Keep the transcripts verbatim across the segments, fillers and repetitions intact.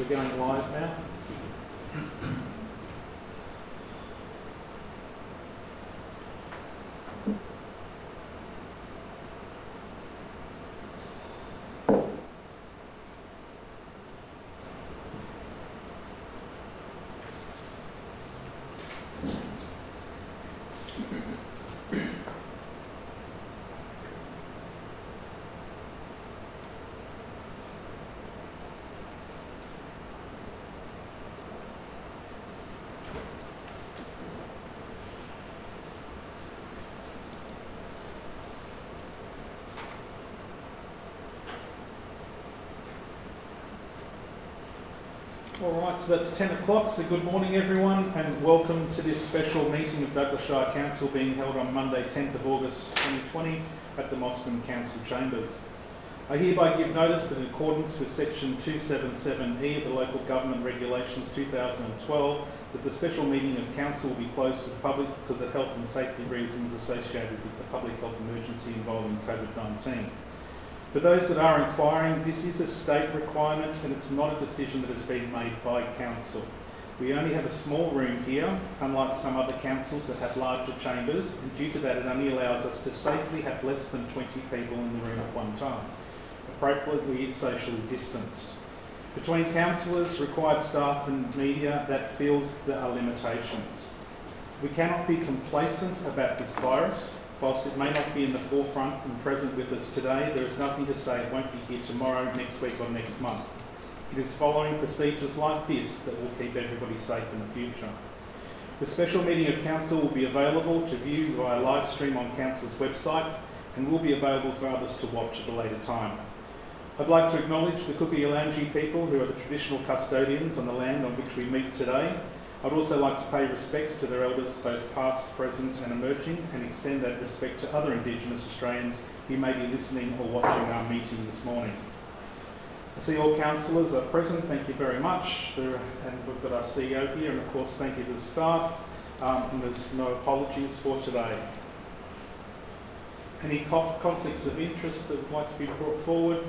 we're going live now. All right, so that's ten o'clock, so good morning everyone and welcome to this special meeting of Douglas Shire Council being held on Monday tenth of August twenty twenty at the Mosman Council Chambers. I hereby give notice that in accordance with section two seventy-seven E of the Local Government Regulations two thousand twelve that the special meeting of Council will be closed to the public because of health and safety reasons associated with the public health emergency involving COVID nineteen. For those that are inquiring, this is a state requirement and it's not a decision that has been made by Council. We only have a small room here, unlike some other councils that have larger chambers, and due to that it only allows us to safely have less than twenty people in the room at one time, appropriately socially distanced. Between councillors, required staff and media, that feels there are limitations. We cannot be complacent about this virus. Whilst it may not be in the forefront and present with us today, there is nothing to say it won't be here tomorrow, next week or next month. It is following procedures like this that will keep everybody safe in the future. The special meeting of Council will be available to view via live stream on Council's website and will be available for others to watch at a later time. I'd like to acknowledge the Kuku-Yalanji people who are the traditional custodians on the land on which we meet today. I'd also like to pay respects to their elders, both past, present and emerging, and extend that respect to other Indigenous Australians who may be listening or watching our meeting this morning. I see all councillors are present, thank you very much. There, and we've got our C E O here, and of course thank you to the staff, um, and there's no apologies for today. Any conf conflicts of interest that would like to be brought forward?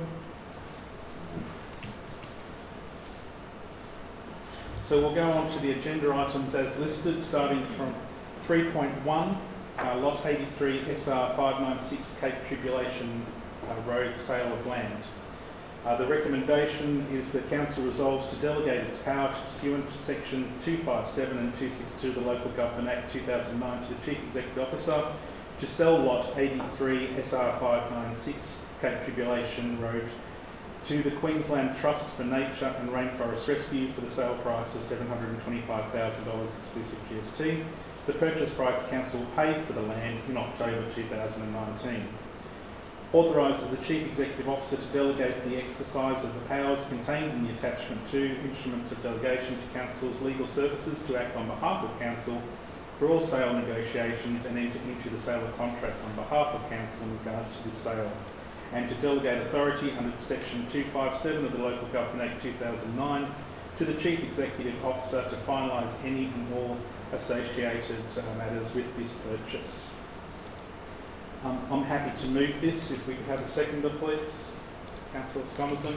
So we'll go on to the agenda items as listed, starting from three point one, uh, Lot eighty-three S R five ninety-six Cape Tribulation uh, Road Sale of Land. Uh, the recommendation is that Council resolves to delegate its power to pursuant to section two fifty-seven and two sixty-two of the Local Government Act two thousand nine to the Chief Executive Officer to sell Lot eighty-three S R five ninety-six Cape Tribulation Road to the Queensland Trust for Nature and Rainforest Rescue for the sale price of seven hundred twenty-five thousand dollars exclusive G S T. The purchase price Council paid for the land in October two thousand nineteen. Authorises the Chief Executive Officer to delegate the exercise of the powers contained in the attachment to instruments of delegation to Council's legal services to act on behalf of Council for all sale negotiations and enter into the sale of contract on behalf of Council in regards to this sale, and to delegate authority under section two fifty-seven of the Local Government Act two thousand nine to the Chief Executive Officer to finalise any and all associated uh, matters with this purchase. Um, I'm happy to move this. If we could have a seconder, please. Councillor Scomerson.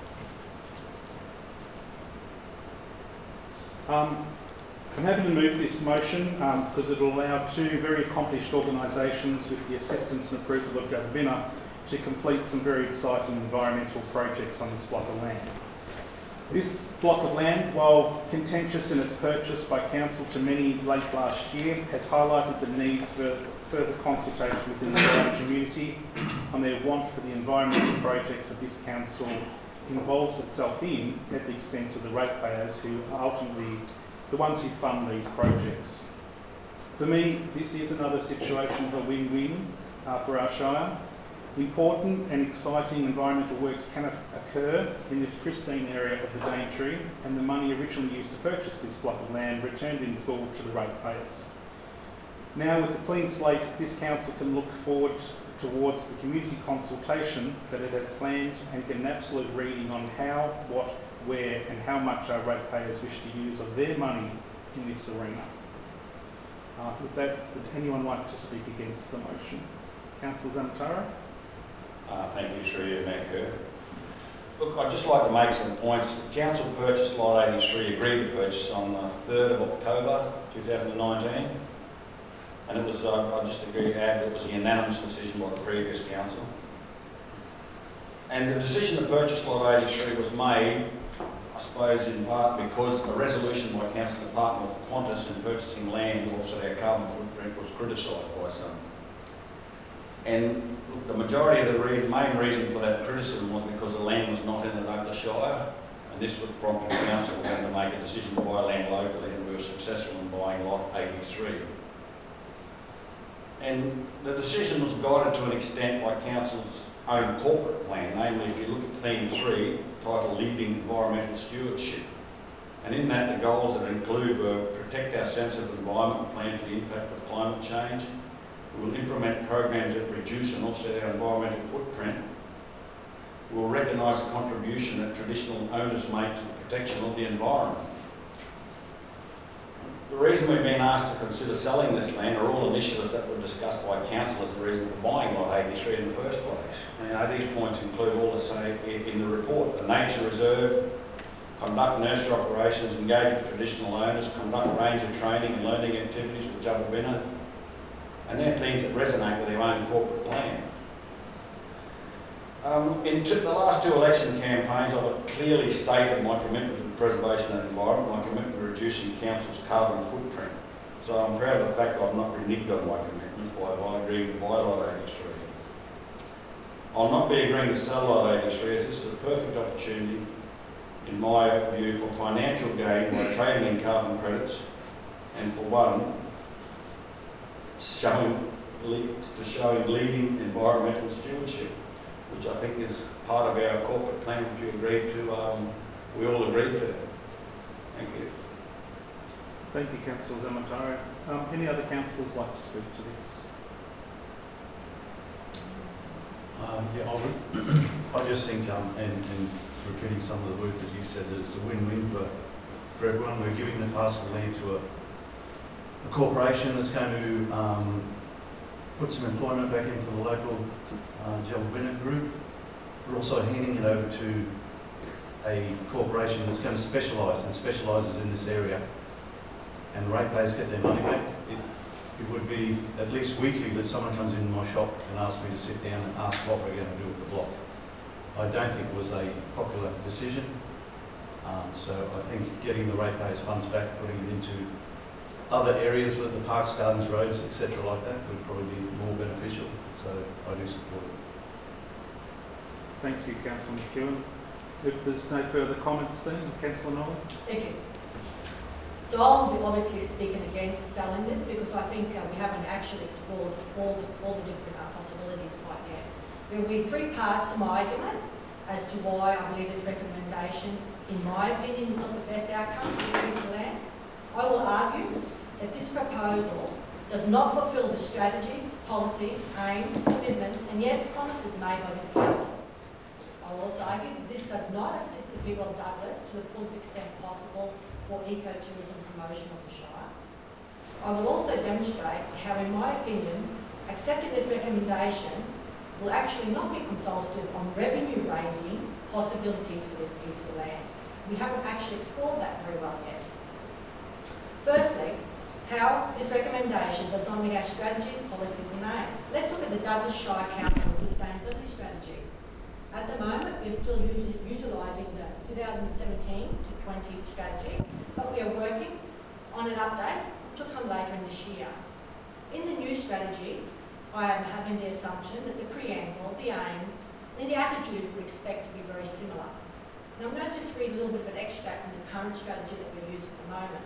Um, I'm happy to move this motion um, because it will allow two very accomplished organisations with the assistance and approval of Jababina to complete some very exciting environmental projects on this block of land. This block of land, while contentious in its purchase by Council to many late last year, has highlighted the need for further consultation within the wider community on their want for the environmental projects that this Council involves itself in at the expense of the ratepayers who are ultimately the ones who fund these projects. For me, this is another situation of a win-win uh, for our Shire. Important and exciting environmental works can occur in this pristine area of the Daintree, and the money originally used to purchase this block of land returned in full to the ratepayers. Now, with a clean slate, this Council can look forward towards the community consultation that it has planned and get an absolute reading on how, what, where and how much our ratepayers wish to use of their money in this arena. Uh, with that, would anyone like to speak against the motion? Councillor Zamatara? Uh, thank you, Shreya Makur. Look, I'd just like to make some points. The council purchased Lot eighty-three, agreed to purchase on the third of October two thousand nineteen. And it was, uh, I just agree to add, it was a unanimous decision by the previous council. And the decision to purchase Lot eighty-three was made, I suppose, in part because a resolution by Council Department with Qantas in purchasing land to offset our carbon footprint was criticised by some. And the majority of the re main reason for that criticism was because the land was not in the Douglas Shire, and this was prompting the council then to make a decision to buy land locally, and we were successful in buying Lot eighty-three. And the decision was guided to an extent by council's own corporate plan, namely if you look at theme three, titled Leading Environmental Stewardship. And in that, the goals that include were protect our sensitive environment and plan for the impact of climate change. We will implement programs that reduce and offset our environmental footprint. We will recognise the contribution that traditional owners make to the protection of the environment. The reason we've been asked to consider selling this land are all initiatives that were discussed by council as the reason for buying Lot eighty-three in the first place. You know, these points include all the say in the report: the nature reserve, conduct nursery operations, engage with traditional owners, conduct ranger training and learning activities with Jubbabina, and they're things that resonate with their own corporate plan. Um, in the last two election campaigns, I've clearly stated my commitment to the preservation of the environment, my commitment to reducing council's carbon footprint. So I'm proud of the fact I've not reneged on my commitments by, by agreeing to buy Lot eighty-three. I'll not be agreeing to sell Lot eighty-three, as this is a perfect opportunity, in my view, for financial gain by trading in carbon credits, and for one, showing, to showing leading environmental stewardship, which I think is part of our corporate plan, which you agreed to, um, we all agreed to. Thank you. Thank you, Councillor Zamataro. Um, any other councillors like to speak to this? Um, yeah, I would. I just think, um, and, and repeating some of the words that you said, that it's a win-win for, for everyone. We're giving the parcel of land to a, a corporation that's going to um, put some employment back in for the local uh, Jubbabina group. We're also handing it over to a corporation that's going to specialise and specialises in this area, and the ratepayers get their money back. It, it would be at least weekly that someone comes in my shop and asks me to sit down and ask what we're going to do with the block. I don't think it was a popular decision, um, so I think getting the ratepayers' funds back, putting it into other areas like the parks, gardens, roads, et cetera like that would probably be more beneficial, so I do support it. Thank you, Councillor McEwen. If there's no further comments then, Councillor Nolan. Thank you. So I'll be obviously speaking against selling this because I think uh, we haven't actually explored all the, all the different uh, possibilities quite yet. There will be three parts to my argument as to why I believe this recommendation, in my opinion, is not the best outcome for this piece of land. I will argue that this proposal does not fulfil the strategies, policies, aims, commitments, and yes, promises made by this council. I will also argue that this does not assist the people of Douglas to the fullest extent possible for ecotourism promotion of the Shire. I will also demonstrate how, in my opinion, accepting this recommendation will actually not be consultative on revenue-raising possibilities for this piece of land. We haven't actually explored that very well yet. Firstly, how this recommendation does not meet our strategies, policies and aims. Let's look at the Douglas Shire Council Sustainability Strategy. At the moment, we're still utilising the two thousand seventeen to twenty strategy, but we are working on an update which will come later in this year. In the new strategy, I am having the assumption that the preamble, the aims, and the attitude we expect to be very similar. Now I'm going to just read a little bit of an extract from the current strategy that we're using at the moment.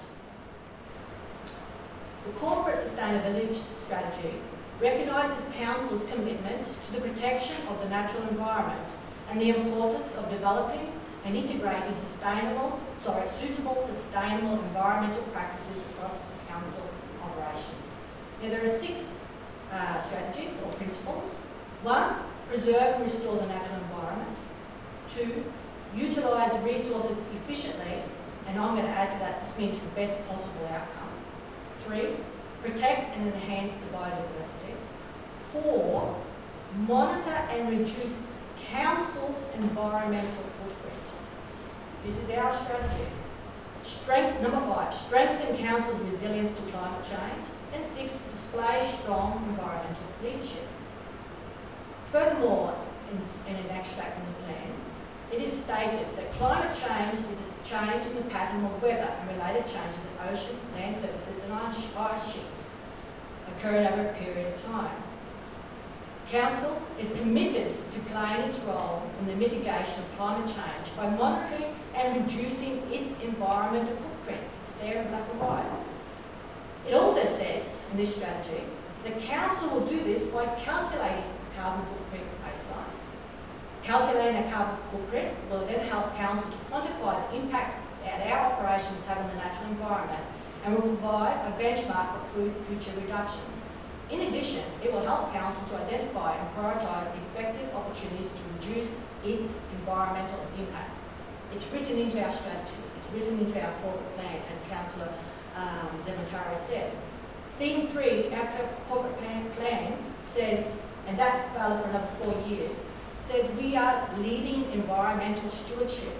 The Corporate Sustainability Strategy recognises Council's commitment to the protection of the natural environment and the importance of developing and integrating sustainable, sorry, suitable sustainable environmental practices across Council operations. Now there are six uh, strategies or principles. One, preserve and restore the natural environment. Two, utilise resources efficiently, and I'm going to add to that, this means the best possible outcome. Three, protect and enhance the biodiversity. Four, monitor and reduce council's environmental footprint. This is our strategy. Strength, number five, strengthen council's resilience to climate change. And six, display strong environmental leadership. Furthermore, in, in an extract from the plan, it is stated that climate change is a change in the pattern of weather and related changes in ocean, land surfaces and ice sheets occurring over a period of time. Council is committed to playing its role in the mitigation of climate change by monitoring and reducing its environmental footprint. It's there in black and white. It also says in this strategy that Council will do this by calculating carbon footprint baseline. Calculating a carbon footprint will then help Council to quantify the impact that our operations have on the natural environment and will provide a benchmark for future reductions. In addition, it will help Council to identify and prioritise effective opportunities to reduce its environmental impact. It's written into our strategies, it's written into our corporate plan, as Councillor um, Demetari said. Theme three, our corporate plan, plan says, and that's valid for another four years, says we are leading environmental stewardship.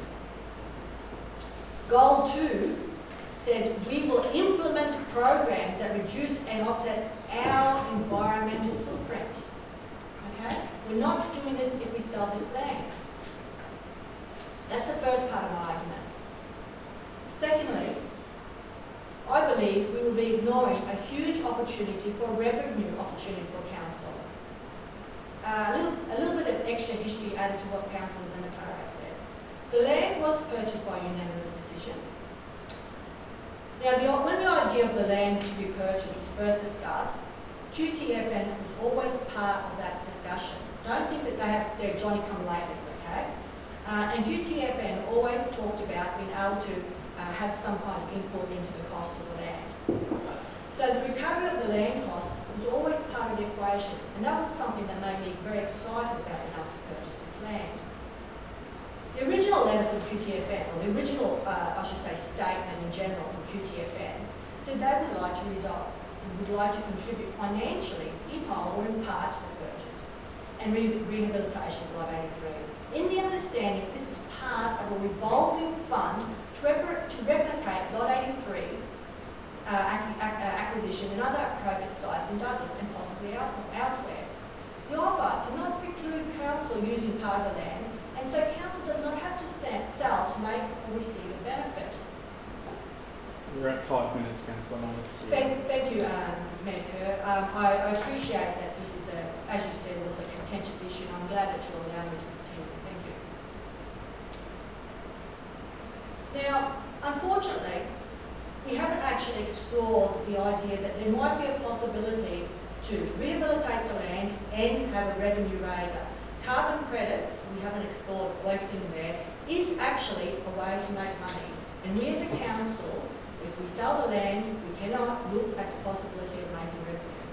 Goal two says we will implement programs that reduce and offset our environmental footprint. Okay? We're not doing this if we sell this land. That's the first part of my argument. Secondly, I believe we will be ignoring a huge opportunity for revenue opportunity for council. Uh, a, little, a little bit of extra history added to what Councillor Demetari said. The land was purchased by unanimous decision. Now, the, when the idea of the land to be purchased was first discussed, Q T F N was always part of that discussion. Don't think that they have, they're Johnny-come-lately, okay? Uh, and Q T F N always talked about being able to uh, have some kind of input into the cost of the land. So the recovery of the land cost was always part of the equation, and that was something that made me very excited about being able to purchase this land. The original letter from Q T F N, or the original, uh, I should say, statement in general from Q T F N, said they would like to resolve, would like to contribute financially, in whole or in part, to the purchase and re rehabilitation of Lot eighty-three. In the understanding, this is part of a revolving fund to, rep to replicate Lot eighty-three uh, ac ac acquisition and other appropriate sites in Douglas and possibly out elsewhere. The offer did not preclude council using part of the land, and so council does not have to sell to make or receive a benefit. We're at five minutes, Councillor Knowles. Thank, thank you, um, Mayor Kerr. Um, I, I appreciate that this is, a, as you said, was a contentious issue, and I'm glad that you're allowing me to continue. Thank you. Now, unfortunately, we haven't actually explored the idea that there might be a possibility to rehabilitate the land and have a revenue raiser. Carbon credits, we haven't explored everything there, is actually a way to make money. And we as a council, if we sell the land, we cannot look at the possibility of making revenue.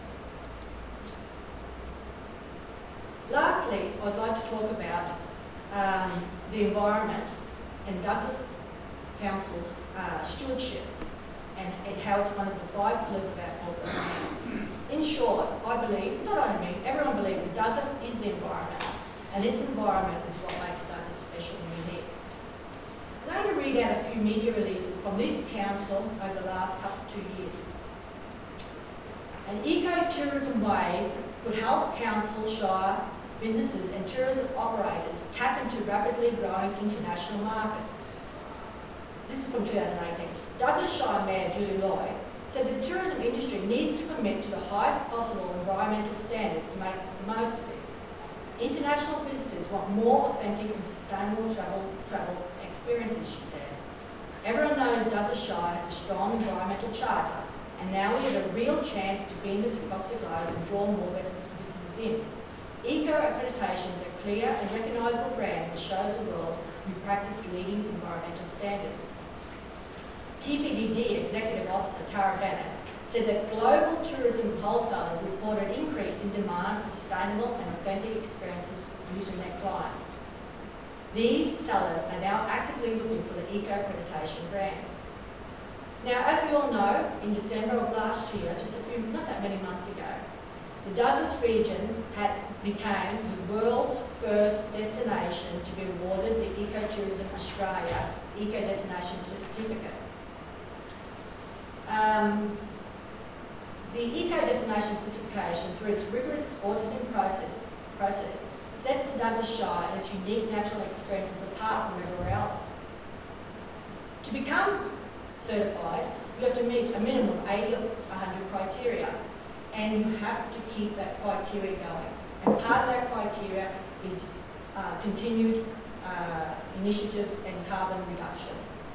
Lastly, I'd like to talk about um, the environment and Douglas Council's uh, stewardship and, and how it's one of the five pillars of our corporate plan. In short, I believe, not only me, everyone believes that Douglas is the environment, and its environment is what makes Douglas special and unique. I'm going to read out a few media releases from this council over the last couple two years. An eco-tourism wave could help council, shire, businesses and tourism operators tap into rapidly growing international markets. This is from two thousand eighteen. Douglas Shire Mayor Julie Lloyd said the tourism industry needs to commit to the highest possible environmental standards to make the most of this. International visitors want more authentic and sustainable travel, travel experiences, she said. Everyone knows Douglas Shire has a strong environmental charter, and now we have a real chance to beam this across the globe and draw more visitors in. Eco accreditation is a clear and recognisable brand that shows the world we practice leading environmental standards. T P D D Executive Officer Tara Bennett said that global tourism wholesalers report an increase in demand for sustainable and authentic experiences using their clients. These sellers are now actively looking for the eco accreditation brand. Now, as we all know, in December of last year, just a few, not that many months ago, The Douglas region had became the world's first destination to be awarded the Ecotourism Australia Eco Destination Certificate. Um, the Eco Destination Certification, through its rigorous auditing process, process, sets the Douglas Shire and its unique natural experiences apart from everywhere else. To become certified, you have to meet a minimum of eighty of one hundred criteria, and you have to keep that criteria going. And part of that criteria is uh, continued uh, initiatives and carbon reduction.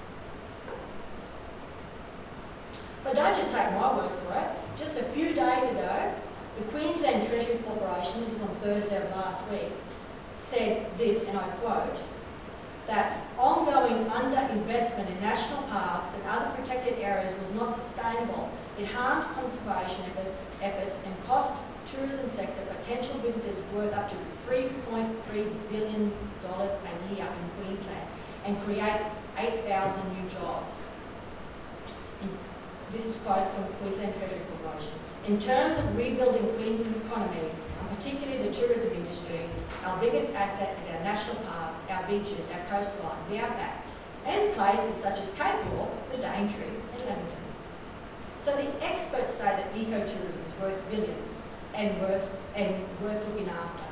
But don't just take my word for it. Just a few days ago, the Queensland Treasury Corporation, this was on Thursday of last week, said this, and I quote, that ongoing underinvestment in national parks and other protected areas was not sustainable. It harmed conservation efforts, efforts and cost tourism sector potential visitors worth up to three point three billion dollars a year in Queensland and create eight thousand new jobs. In, this is quoted from the Queensland Treasury Corporation. In terms of rebuilding Queensland's economy, and particularly the tourism industry, our biggest asset is our national parks, our beaches, our coastline, the outback, and places such as Cape York, the Daintree, and Lamington. So the experts say that ecotourism is worth billions and worth and worth looking after.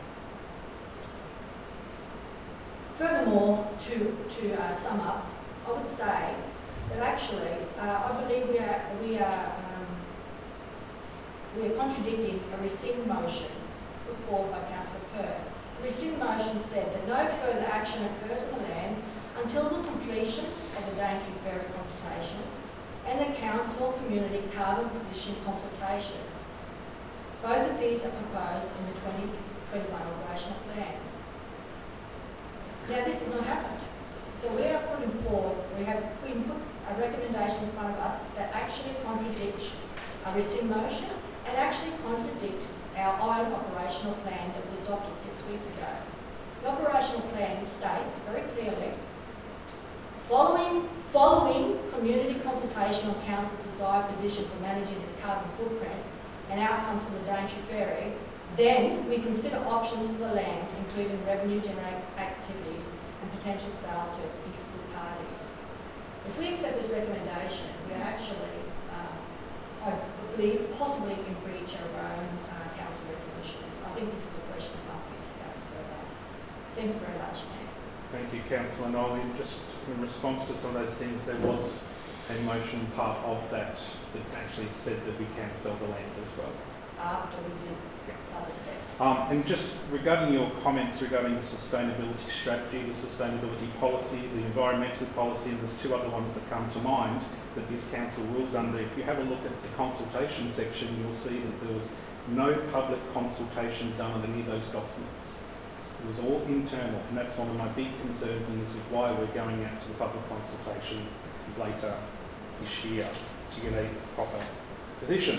Furthermore, to to uh, sum up, I would say that actually uh, I believe we are we are um, we are contradicting a rescind motion put forward by Councillor Kerr. The rescind motion said that no further action occurs on the land until the completion of the Daintree Ferry consultation and the council community carbon position consultation. Both of these are proposed in the twenty twenty-one operational plan. Now this has not happened. So we are putting forward, we have we put a recommendation in front of us that actually contradicts a rescind motion and actually contradicts our own operational plan that was adopted six weeks ago. The operational plan states very clearly, following, following community consultation on council's desired position for managing its carbon footprint and outcomes from the Daintree Ferry, then we consider options for the land, including revenue generating activities and potential sale to interested parties. If we accept this recommendation, we are actually, uh, I believe, possibly in breach of our own uh, council resolutions. I think this is a question that must be discussed further. Thank you very much, Mayor. Thank you, Councillor Nolly. Just in response to some of those things, there was a motion part of that that actually said that we can sell the land as well. After we did other steps. Um, and just regarding your comments regarding the sustainability strategy, the sustainability policy, the environmental policy, and there's two other ones that come to mind that this council rules under. If you have a look at the consultation section, you'll see that there was no public consultation done on any of those documents. It was all internal, and that's one of my big concerns, and this is why we're going out to the public consultation later this year to get a proper position.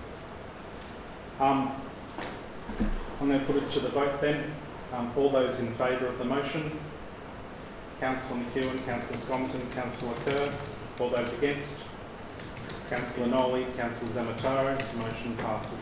Um, I'm going to put it to the vote then. Um, all those in favour of the motion? Councillor McEwen, Councillor Skomson, Councillor Kerr. All those against? Councillor Nolly, Councillor Zamataro. The motion passes.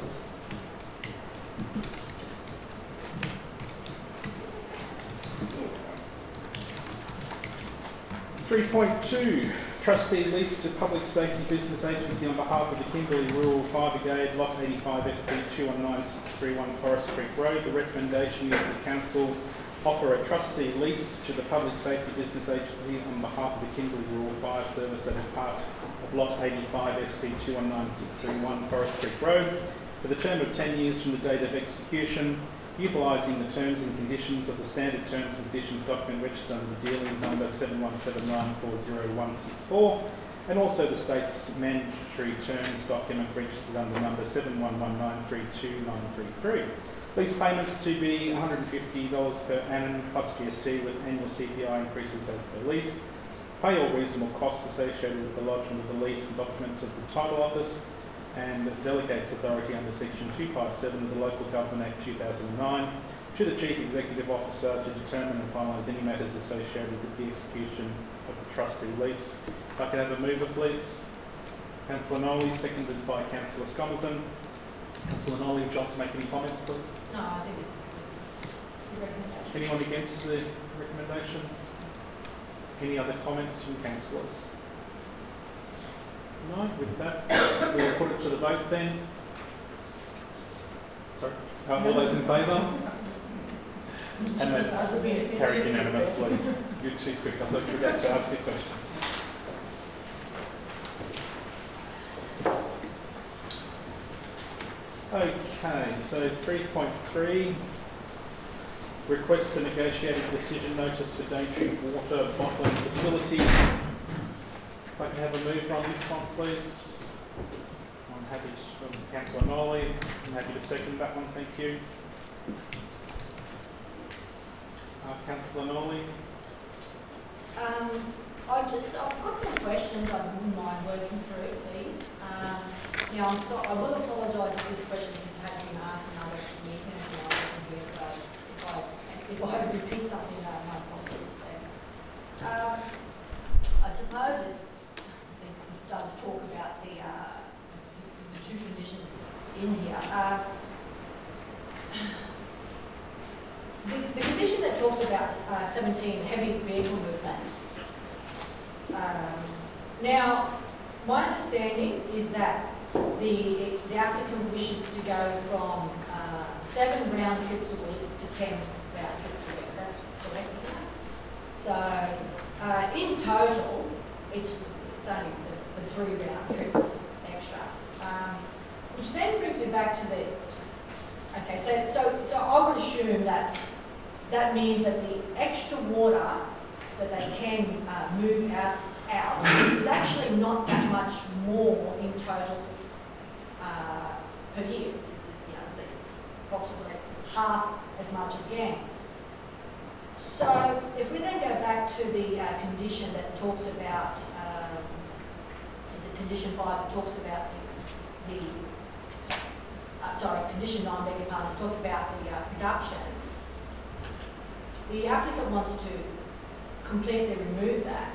three point two. Trustee lease to Public Safety Business Agency on behalf of the Kimberley Rural Fire Brigade, Lot eighty-five S P two one nine six three one Forest Creek Road. The recommendation is that Council offer a trustee lease to the Public Safety Business Agency on behalf of the Kimberley Rural Fire Service that is part of Lot eighty-five S P two one nine six three one Forest Creek Road for the term of ten years from the date of execution, utilising the terms and conditions of the standard terms and conditions document registered under the dealing number seven one seven nine four zero one six four, and also the state's mandatory terms document registered under number seven one one nine three two nine three three. Lease payments to be one hundred fifty dollars per annum plus G S T with annual C P I increases as per lease. Pay all reasonable costs associated with the lodgement of the lease and documents of the Title Office, and delegates authority under section two fifty-seven of the Local Government Act two thousand nine to the Chief Executive Officer to determine and finalise any matters associated with the execution of the trustee lease. If I can have a mover, please. Councillor Nolly, seconded by Councillor Skomson. Councillor Nolly, would you like to make any comments, please? No, I think this is a good recommendation. Anyone against the recommendation? Any other comments from councillors? No, with that, we'll put it to the vote then. Sorry, uh, all those in favour? And that's carried unanimously. You're too quick, I thought you were about to ask a question. Okay, so three point three, request for negotiated decision notice for Daintree Water Bottling Facility. If I can have a mover on this one, please. I'm happy to, from Councillor Nolly, I'm happy to second that one, thank you. Uh, Councillor Nolly. Um, I just, I've got some questions I wouldn't mind working through, please. Um, now, I'm so, I will apologise if this question had been asked in another meeting and I wasn't here, so if I, if I repeat something, uh, my apologies there. Um, I suppose it, it does talk about the, uh, the, the two conditions in here. Uh, The, the condition that talks about uh, seventeen, heavy vehicle movements. Um, now, my understanding is that the, the applicant wishes to go from uh, seven round trips a week to ten round trips a week. That's correct, isn't it? So, uh, in total, it's, it's only the, the three round trips extra. Um, which then brings me back to the, okay, so, so, so I would assume that that means that the extra water that they can uh, move out, out is actually not that much more in total uh, per year. It's, it's, you know, it's, it's approximately half as much again. So if we then go back to the uh, condition that talks about, um, is it condition five that talks about the, the uh, sorry, condition nine, beg your pardon, talks about the uh, production. The applicant wants to completely remove that.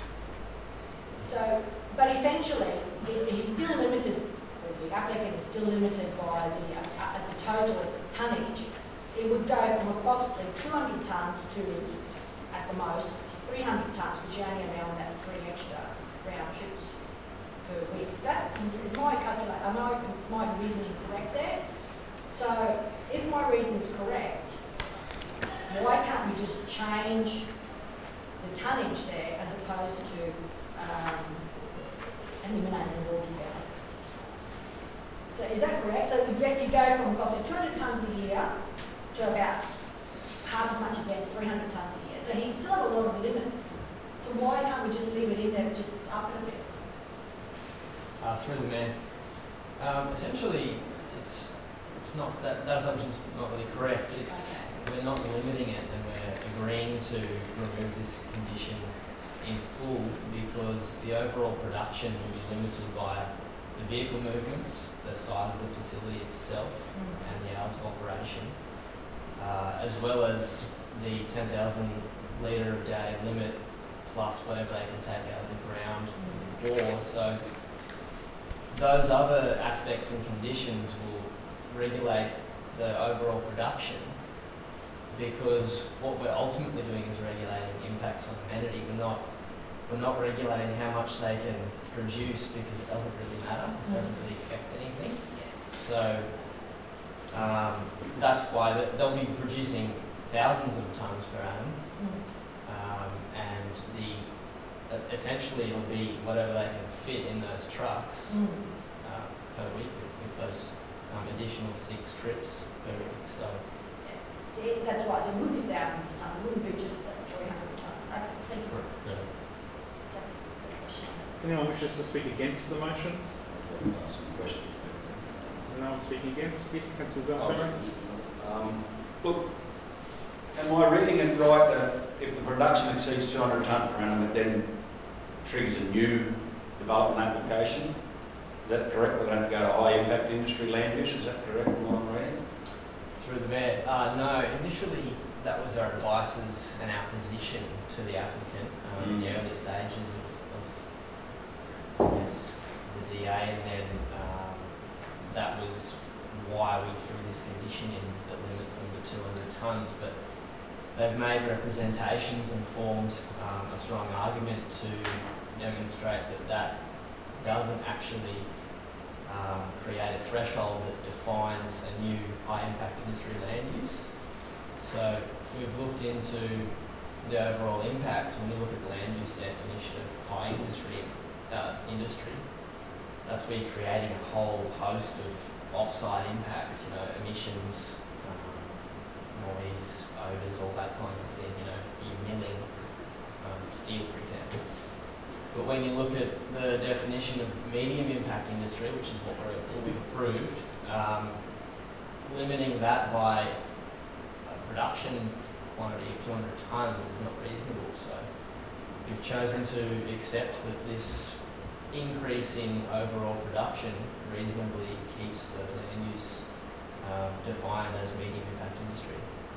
So, but essentially, he, he's still limited, or the applicant is still limited by the, uh, at the total tonnage. It would go from approximately two hundred tonnes to, at the most, three hundred tonnes, which you only allow on that three extra round trips per week. Is that, is my calculation, I know is my reasoning correct there? So, if my reason is correct, why can't we just change the tonnage there as opposed to um, eliminating it altogether? So is that correct? So if you go from roughly two hundred tonnes a year to about half as much again, three hundred tonnes a year. So he still have a lot of limits. So why can't we just leave it in there, just up it a bit? Uh, through the mayor. Um, essentially, it's it's not that that assumption's not really correct. It's Okay. We're not limiting it, and we're agreeing to remove this condition in full because the overall production will be limited by the vehicle movements, the size of the facility itself, Mm. and the hours of operation, uh, as well as the ten thousand litre a day limit plus whatever they can take out of the ground Mm. or so. Those other aspects and conditions will regulate the overall production, because what we're ultimately doing is regulating impacts on amenity. We're not we're not regulating how much they can produce because it doesn't really matter. It doesn't really affect anything. So um, that's why that they'll be producing thousands of tonnes per annum, Mm. um, and the uh, essentially it'll be whatever they can fit in those trucks Mm. uh, per week with, with those um, additional six trips per week. So. So it- that's right, so it would be thousands of tonnes, it wouldn't be just the three hundred tonnes. Okay, thank you. That's the question. Anyone wishes to speak against the motion? Ask some questions. No one speaking against? Yes, Councillor Oh, Zafari. Um, look, am I reading it right that if the production exceeds two hundred tonne per annum, it then triggers a new development application? Is that correct? We're going to go to high impact industry land use, is that correct in what I'm reading? Through the mayor. Uh, no, initially that was our advices and our position to the applicant um, in the early stages of, of I guess, the D A, and then um, that was why we threw this condition in that limits them to two hundred tonnes, but they've made representations and formed um, a strong argument to demonstrate that that doesn't actually um, create a threshold that defines a new high impact industry land use. So we've looked into the overall impacts. When you look at the land use definition of high industry, uh, industry, that's where you're creating a whole host of off-site impacts, you know, emissions, um, noise, odours, all that kind of thing, you know, you're milling um, steel, for example. But when you look at the definition of medium impact industry, which is what, we're, what we've approved, um, limiting that by a production quantity of two hundred tonnes is not reasonable. So we've chosen to accept that this increase in overall production reasonably keeps the land use um, defined as medium impact industry.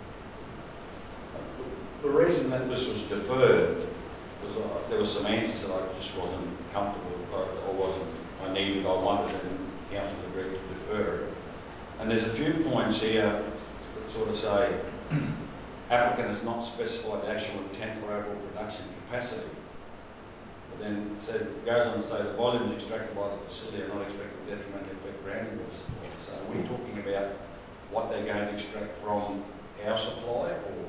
The reason that this was deferred was uh, there were some answers that I just wasn't comfortable or, or wasn't, I needed, I wanted, and council agreed to defer it. And there's a few points here that sort of say applicant has not specified the actual intent for overall production capacity. But then it, said, it goes on to say the volumes extracted by the facility are not expected to detrimentally affect groundwater supply. So are we talking about what they're going to extract from our supply, or?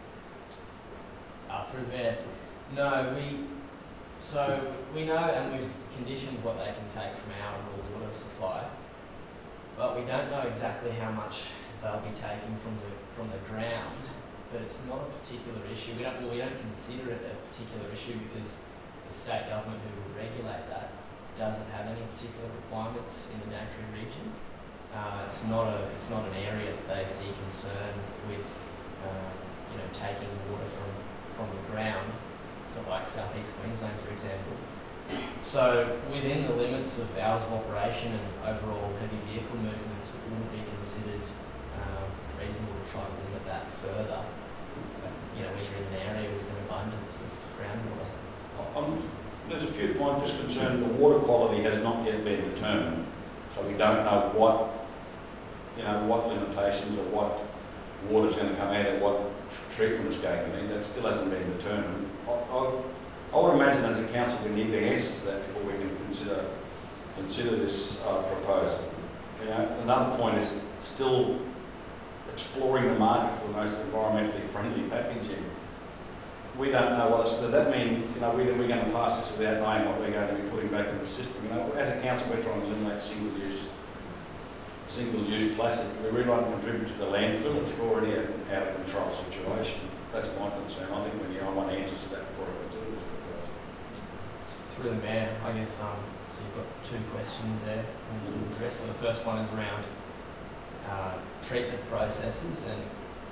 Uh, through there. No, we, so we know and we've conditioned what they can take from our rural water supply, but we don't know exactly how much they'll be taking from the, from the ground. But it's not a particular issue. We don't, well, we don't consider it a particular issue because the state government who will regulate that doesn't have any particular requirements in the Daintree region. Uh, it's not a, it's not an area that they see concern with, uh, you know, taking water from, from the ground, so like southeast Queensland, for example. So within the limits of hours of operation and overall heavy vehicle movements, it wouldn't be considered um, reasonable to try and limit that further. You know, when you're in an area with an abundance of groundwater. Um, there's a few points just concerned. The water quality has not yet been determined, so we don't know what, you know, what limitations or what water is going to come out of what treatment is going to need. That still hasn't been determined. I, I, I would imagine as a council we need the answers to that before we can consider consider this uh, proposal. You know, another point is still exploring the market for the most environmentally friendly packaging. We don't know what it's, does that mean, you know, we, we're going to pass this without knowing what we're going to be putting back in the system. You know, as a council we're trying to eliminate single-use single-use plastic. We really want to contribute to the landfill. It's already an out of control situation. That's my concern. I think we need, I want answers to that before I consider this proposal. Through the Mayor, I guess, um, so you've got two questions there to address. So the first one is around uh, treatment processes, and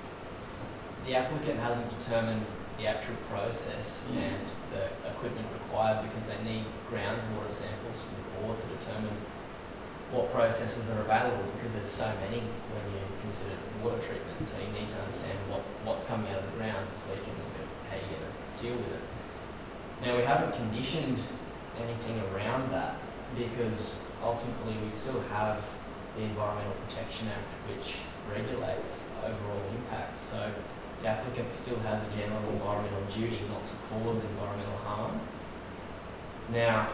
the applicant hasn't determined the actual process mm. and the equipment required because they need groundwater samples from the board to determine what processes are available, because there's so many when you consider water treatment. So you need to understand what, what's coming out of the ground before you can look at how you're going to deal with it. Now, we haven't conditioned anything around that because ultimately we still have the Environmental Protection Act, which regulates overall impacts. So the applicant still has a general environmental duty not to cause environmental harm. Now,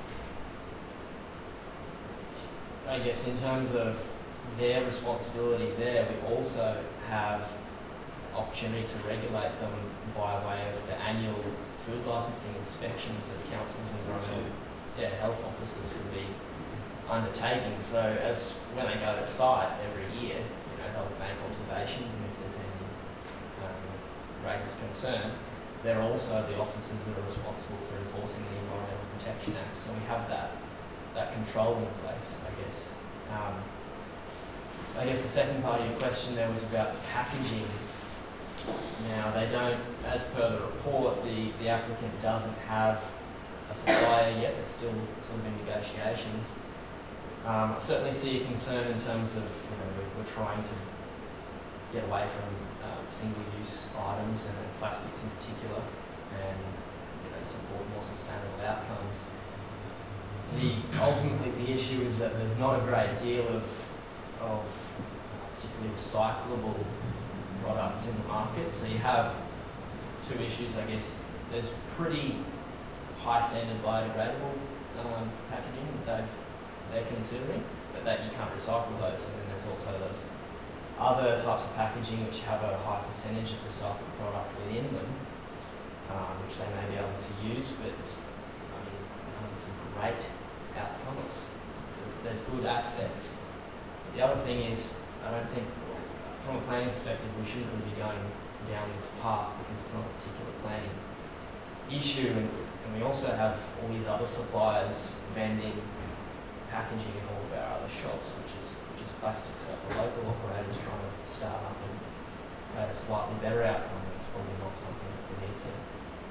I guess in terms of their responsibility there, we also have opportunity to regulate them by way of the annual food licensing inspections that councils and environmental yeah, health officers will be undertaking. So as when they go to site every year, you know, they'll make observations, and if there's any um, raises concern, they're also the officers that are responsible for enforcing the Environmental Protection Act. So we have that that control in place, I guess. Um, I guess the second part of your question there was about packaging. Now, they don't, as per the report, the, the applicant doesn't have a supplier yet. They're still sort of in negotiations. Um, I certainly see a concern in terms of, you know, we're, we're trying to get away from um, single-use items and plastics in particular, and you know, support more sustainable outcomes. The ultimately the issue is that there's not a great deal of of particularly recyclable products in the market. So you have two issues, I guess. There's pretty high standard biodegradable um, packaging that they've, they're considering, but that you can't recycle those. And then there's also those other types of packaging which have a high percentage of recycled product within them, um, which they may be able to use, but it's, I mean, it's a great outcomes. There's good aspects. The other thing is, I don't think, from a planning perspective, we shouldn't really be going down this path because it's not a particular planning issue, and, and we also have all these other suppliers vending packaging in all of our other shops, which is which is plastic. So for local operators trying to start up and have a slightly better outcome, it's probably not something that we need to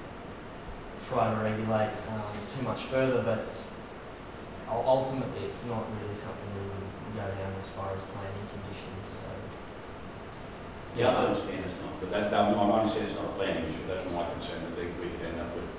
try to regulate um, too much further, but ultimately it's not really something we would go down as far as planning conditions. So Yeah, I understand it's not, but that, that, I'm not saying it's not a planning issue, that's my concern, that they, we could end up with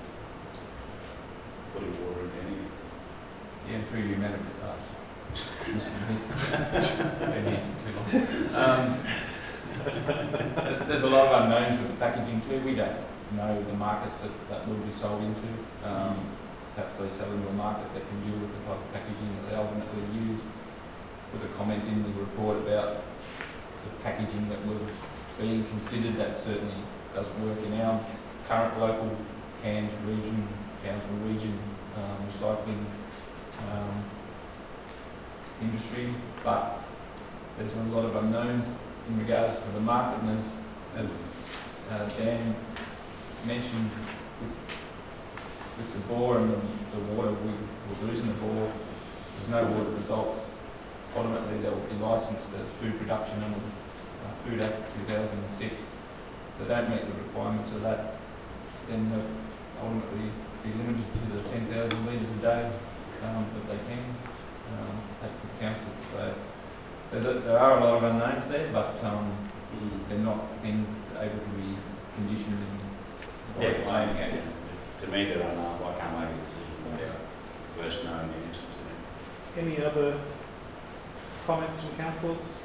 putting water in any. Yeah, through you, Madam uh, Mister Been here for too long. Um, there's a lot of unknowns with the packaging too. We don't know the markets that, that will be sold into. Um, perhaps they sell into a market that can deal with the type of packaging that they ultimately use. Put a comment in the report about the packaging that was being considered. That certainly doesn't work in our current local Cairns region, Townsville region um, recycling um, industry, but there's a lot of unknowns in regards to the market, and as, as uh, Dan mentioned with, with the bore and the, the water, we, we're losing the bore, there's no water results. Ultimately, they will be licensed as food production under the uh, Food Act two thousand six. If they don't meet the requirements of that, then they'll ultimately be limited to the ten thousand litres a day um, that they can um, take from council. So there's a, there are a lot of unknowns there, but um, Mm. they're not things able to be conditioned in Yeah, planning. I can. To me, they don't know, I can't make a decision without first knowing the answer to that. Any other comments from councillors?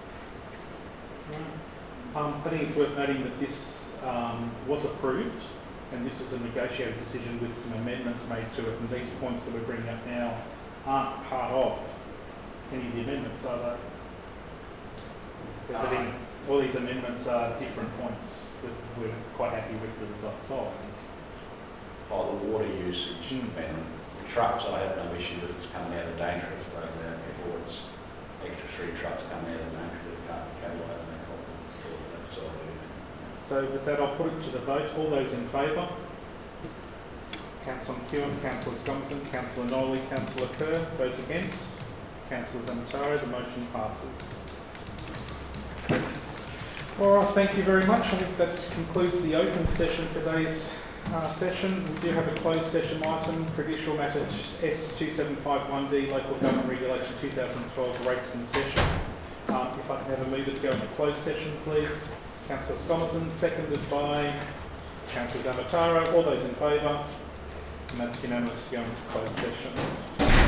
No. Um, I think it's worth noting that this um, was approved, and this is a negotiated decision with some amendments made to it, and these points that we're bringing up now aren't part of any of the amendments, are they? I think all these amendments are different points that we're quite happy with the results of. By the water usage Mm. amendment, the trucks, I have no issue if it's coming out of Dangerous, but uh, before it's extra three trucks coming out of Dangerous, they can't cattle over that problem. So that's all I do. So with that, I'll put it to the vote. All those in favour? Councillor McEwen, Councillor Scomerson, Councillor Noley, Councillor Kerr. Those against? Councillor Zamataro. The motion passes. All right, thank you very much. I think that concludes the open session for today's uh, session. We do have a closed session item, Prudential Matter S two seven five one D, Local Government Regulation two thousand twelve Rates Concession. Uh, if I can have a mover to go into closed session, please. Councillor Scomerson, seconded by Councillor Zamataro. All those in favour? And that's unanimous to go into closed session.